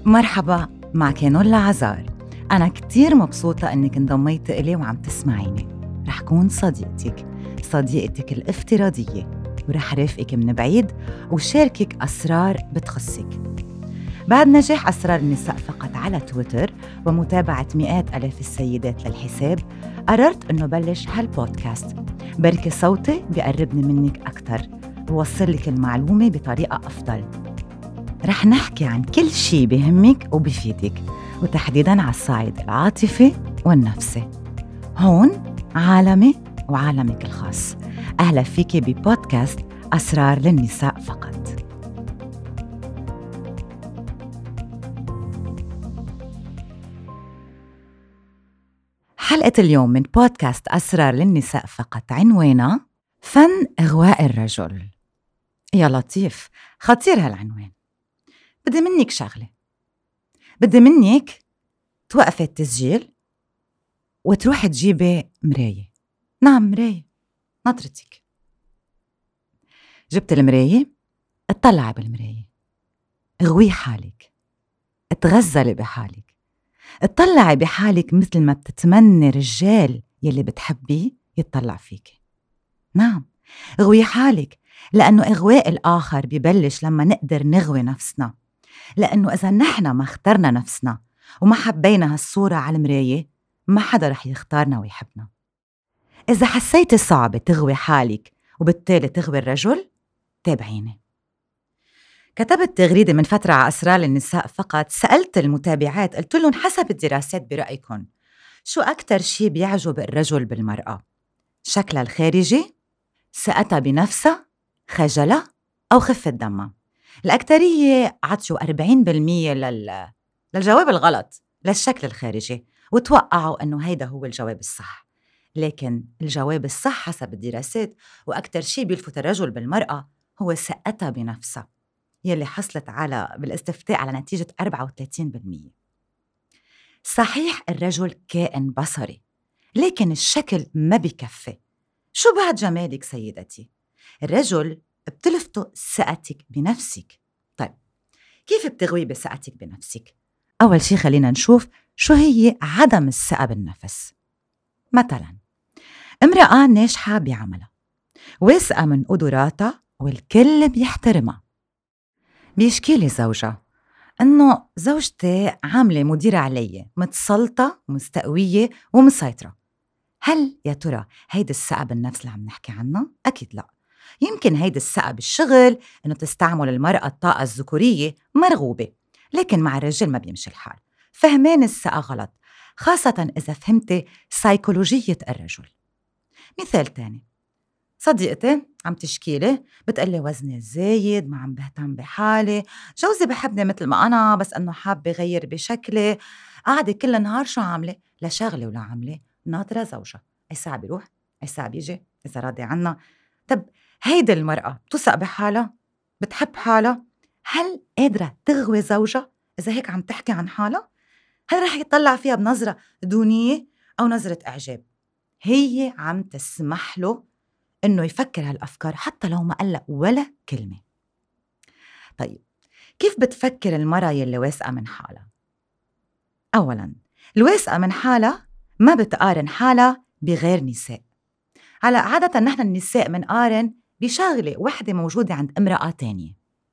مرحبا، معك نولا عزار. أنا كتير مبسوطة أنك انضميت إلي وعم تسمعيني. رح كون صديقتك الافتراضية، ورح رافقك من بعيد وشاركك أسرار بتخصك. بعد نجاح أسرار النساء فقط على تويتر ومتابعة مئات ألاف السيدات للحساب، قررت أنه بلش هالبودكاست. بركي صوتي بيقربني منك أكتر ووصل لك المعلومة بطريقة أفضل. رح نحكي عن كل شي بيهمك وبيفيدك، وتحديداً على الصعيد العاطفي والنفسي. هون عالمي وعالمك الخاص. أهلا فيكي ببودكاست أسرار للنساء فقط. حلقة اليوم من بودكاست أسرار للنساء فقط عنوانها فن إغواء الرجل. يا لطيف، خطير هالعنوان. بدي منك شغلة، بدي منك توقفي التسجيل وتروحي تجيبي مراية. نعم، مراية، نظرتك. جبت المراية، اطلعي بالمراية، اغوي حالك، اتغزلي بحالك، اطلعي بحالك مثل ما بتتمنى رجال يلي بتحبيه يتطلع فيك. نعم، اغوي حالك، لأنه إغواء الآخر ببلش لما نقدر نغوي نفسنا. لأنه إذا نحن ما اخترنا نفسنا وما حبينا هالصورة على المراية، ما حدا رح يختارنا ويحبنا. إذا حسيتي صعب تغوي حالك وبالتالي تغوي الرجل، تابعيني. كتبت تغريدة من فترة على أسرار النساء فقط. سألت المتابعات، قلت لهم حسب الدراسات برأيكم شو أكتر شي بيعجب الرجل بالمرأة؟ شكلها الخارجي، ثقتها بنفسها، خجلها، أو خفة دمها؟ الأكترية عطشوا 40% للجواب الغلط، للشكل الخارجي، وتوقعوا أنه هيدا هو الجواب الصح. لكن الجواب الصح حسب الدراسات وأكتر شيء بيلفت الرجل بالمرأة هو ثقتها بنفسها، يلي حصلت بالاستفتاء على نتيجة 34%. صحيح الرجل كائن بصري، لكن الشكل ما بيكفي. شو بعد جمالك سيدتي؟ الرجل بتلفته ثقتك بنفسك. طيب، كيف بتغوي بثقتك بنفسك؟ أول شي خلينا نشوف شو هي عدم الثقة بالنفس. مثلاً امرأة ناجحة بعملها، واثقة من قدراتها والكل بيحترمها، بيشكيلي زوجها إنه زوجتي عاملة مديرة علي، متسلطة ومستقوية ومسيطرة. هل يا ترى هيدي الثقة بالنفس اللي عم نحكي عنها؟ أكيد لا. يمكن هيدي الثقة بالشغل، إنه تستعمل المرأة الطاقة الذكورية، مرغوبة، لكن مع الرجل ما بيمشي الحال. فهمان الثقة غلط، خاصة إذا فهمتي سيكولوجية الرجل. مثال تاني، صديقتي عم تشكيلي بتقلي وزني زايد، ما عم بهتم بحالي، جوزي بحبني مثل ما أنا بس أنه حاب يغير بشكلي. قاعدة كل النهار شو عاملة؟ لا شغلة ولا عاملة، ناطرة زوجها أي ساعة بيروح أي ساعة بيجي، إذا راضي عنا. طب هيدي المرأة بتثق بحالها؟ بتحب حالها؟ هل قادرة تغوي زوجها إذا هيك عم تحكي عن حالها؟ هل رح يطلع فيها بنظرة دونية أو نظرة إعجاب؟ هي عم تسمح له إنه يفكر هالأفكار حتى لو ما قال ولا كلمة. طيب، كيف بتفكر المرأة يلي واثقة من حالها؟ أولاً، الواثقة من حالها ما بتقارن حالها بغير نساء. هلأ عادة نحن النساء منقارن بشغلة وحدة موجودة عند امرأة تانية.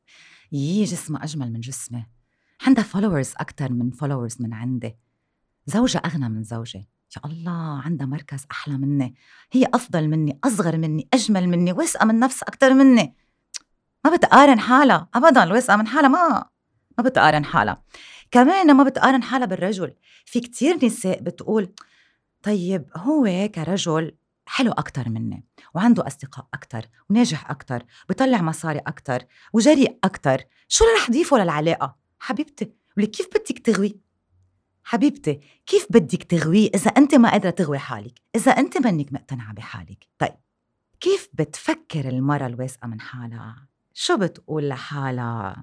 جسمها أجمل من جسمي، عندها فولورز أكتر من فولورز من عندي، زوجها أغنى من زوجي، يا الله عندها مركز أحلى مني، هي أفضل مني، أصغر مني، أجمل مني، واثقة من نفسها أكتر مني. ما بتقارن حالها أبداً. الواثقة من حالها ما بتقارن حالها. كمان ما بتقارن حالها بالرجل. في كتير نساء بتقول طيب هو كرجل حلو أكتر مني، وعنده أصدقاء أكتر، وناجح أكتر، بيطلع مصاري أكتر، وجريء أكتر، شو رح ضيفه للعلاقة؟ حبيبتي، ولك كيف بدك تغوي؟ حبيبتي، كيف بدك تغوي إذا أنت ما قادرة تغوي حالك، إذا أنت منك مقتنعة بحالك؟ طيب، كيف بتفكر المرأة الواثقة من حالها؟ شو بتقول لحالها؟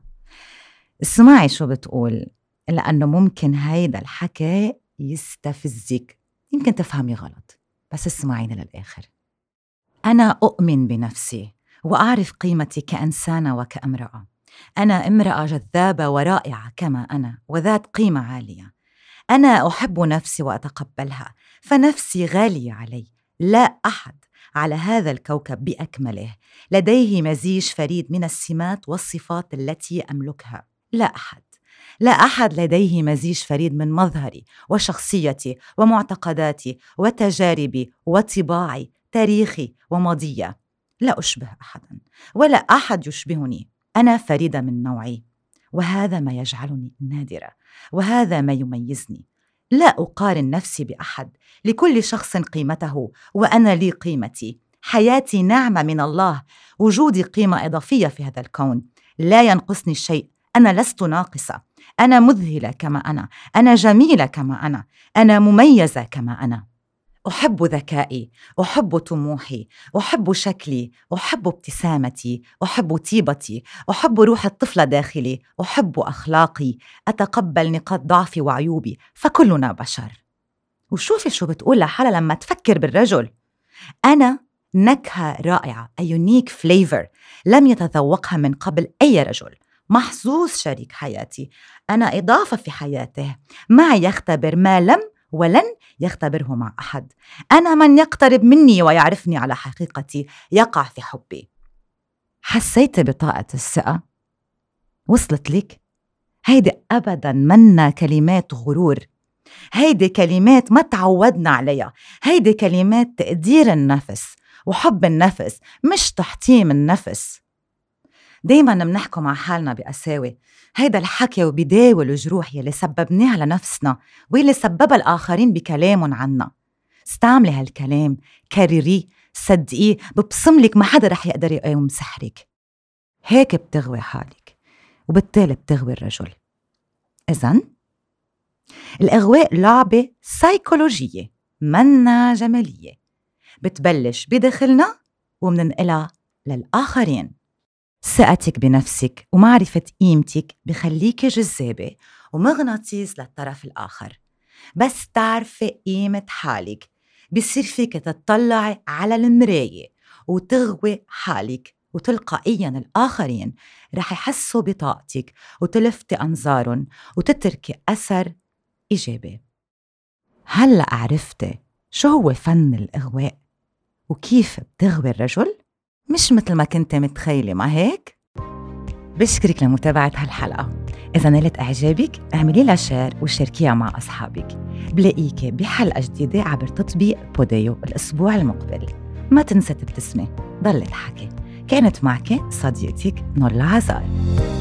اسمعي شو بتقول، لأنه ممكن هيدا الحكي يستفزك، يمكن تفهمي غلط، بس اسمعيني للآخر. أنا أؤمن بنفسي وأعرف قيمتي كإنسانة وكامرأة. أنا امرأة جذابة ورائعة كما أنا وذات قيمة عالية. أنا أحب نفسي وأتقبلها، فنفسي غالية علي. لا أحد على هذا الكوكب بأكمله لديه مزيج فريد من السمات والصفات التي أملكها. لا أحد، لا أحد لديه مزيج فريد من مظهري وشخصيتي ومعتقداتي وتجاربي وطباعي، تاريخي وماضية. لا أشبه أحداً ولا أحد يشبهني. أنا فريدة من نوعي، وهذا ما يجعلني نادرة، وهذا ما يميزني. لا أقارن نفسي بأحد، لكل شخص قيمته وأنا لي قيمتي. حياتي نعمة من الله، وجودي قيمة إضافية في هذا الكون. لا ينقصني شيء، أنا لست ناقصة. أنا مذهلة كما أنا جميلة كما أنا مميزة كما أنا. أحب ذكائي، أحب طموحي، أحب شكلي، أحب ابتسامتي، أحب طيبتي، أحب روح الطفلة داخلي، أحب أخلاقي، أتقبل نقاط ضعفي وعيوبي، فكلنا بشر. وشوفي شو بتقول لحالها لما تفكر بالرجل: أنا نكهة رائعة، a unique flavor لم يتذوقها من قبل أي رجل. محظوظ شريك حياتي، أنا إضافة في حياته، معي يختبر ما لم ولن يختبره مع أحد. أنا من يقترب مني ويعرفني على حقيقتي يقع في حبي. حسيت بطاقة الثقة؟ وصلت لك؟ هيدي أبداً منا كلمات غرور، هيدي كلمات ما تعودنا عليها. هيدي كلمات تقدير النفس وحب النفس، مش تحطيم النفس. دايماً منحكوا مع حالنا بقساوة. هيدا الحكي وبيداوي الجروح يلي سببناها لنفسنا ويلي سببها الآخرين بكلامهم عنا. استعملي هالكلام، كرريه، صدقيه، ببصملك ما حدا رح يقدر يقاوم سحرك. هيك بتغوي حالك، وبالتالي بتغوي الرجل. إذن الإغواء لعبة سيكولوجية منا جمالية، بتبلش بداخلنا ومننقلها للآخرين. ثقتك بنفسك ومعرفة قيمتك بخليكي جذابة ومغناطيس للطرف الآخر. بس تعرفي قيمة حالك بصير فيك تطلعي على المراية وتغوي حالك، وتلقائياً الآخرين رح يحسوا بطاقتك وتلفتي أنظارهم وتتركي أثر إيجابي. هلأ عرفتي شو هو فن الإغواء وكيف بتغوي الرجل؟ مش مثل ما كنت متخيلة، ما هيك؟ بشكرك لمتابعة هالحلقة. إذا نالت إعجابك اعملي لها شير وشاركيها مع أصحابك. بلاقيك بحلقة جديدة عبر تطبيق بوديو الأسبوع المقبل. ما تنسى تبتسمي، ضل تحكي. كانت معك صديقتك نور العزار.